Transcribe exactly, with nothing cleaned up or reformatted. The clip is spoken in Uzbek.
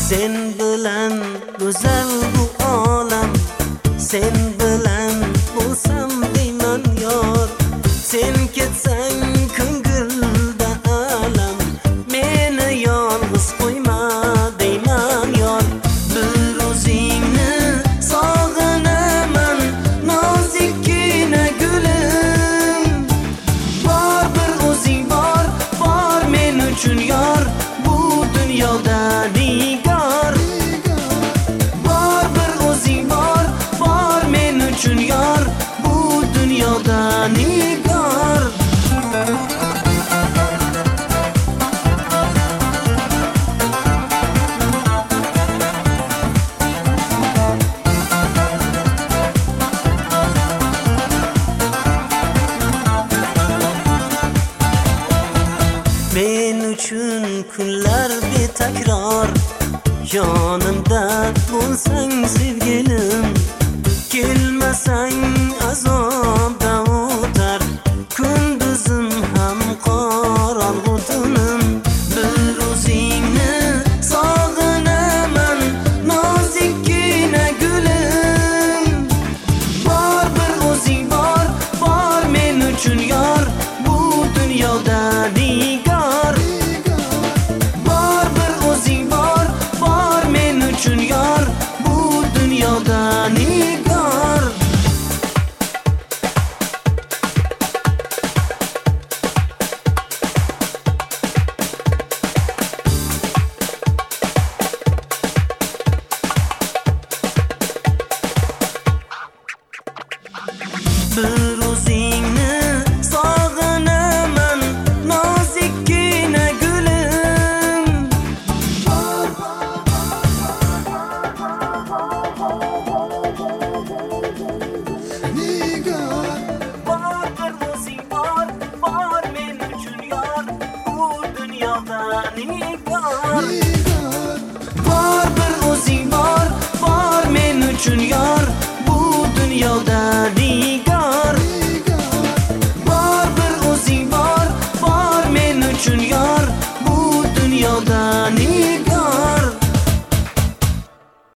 Sen bilan go'zal bu olam, sen bilan bo'lsam deyman yor. Sen ketsang ko'ngilda alam, meni yolg'iz qo'yma deyman yor. Bir o'zingni sog'inaman, nozikkina gulim. Bor bir o'zing bor, bor men uchun yor, bu dunyoda nigor. Bor bir o'zing bor, bor men uchun yor, bu dunyoda nigor. Men uchun kunlar betakror, yonimda bo'lsang sevgilim. Kelmasang azobda o'tar, kunduzim ham qorong'u tunim. Bir o'zingni sog'inaman, nozikkina gulim. Bor bir o'zing bor, bor men uchun yor, bu dunyoda nigor. Bor bir o'zing bor, bor men uchun yor, bu dunyoda nigor. Bir o'zingni sog'inaman, nozikkina gulim. Bor bir o'zing bor, bor men uchun yor, bu dunyoda nigor. Bor bir o'zing bor, bor men uchun yor, bu dunyoda nigor. Bor bir o'zing bor, bor men uchun yor, bu dunyoda nigor.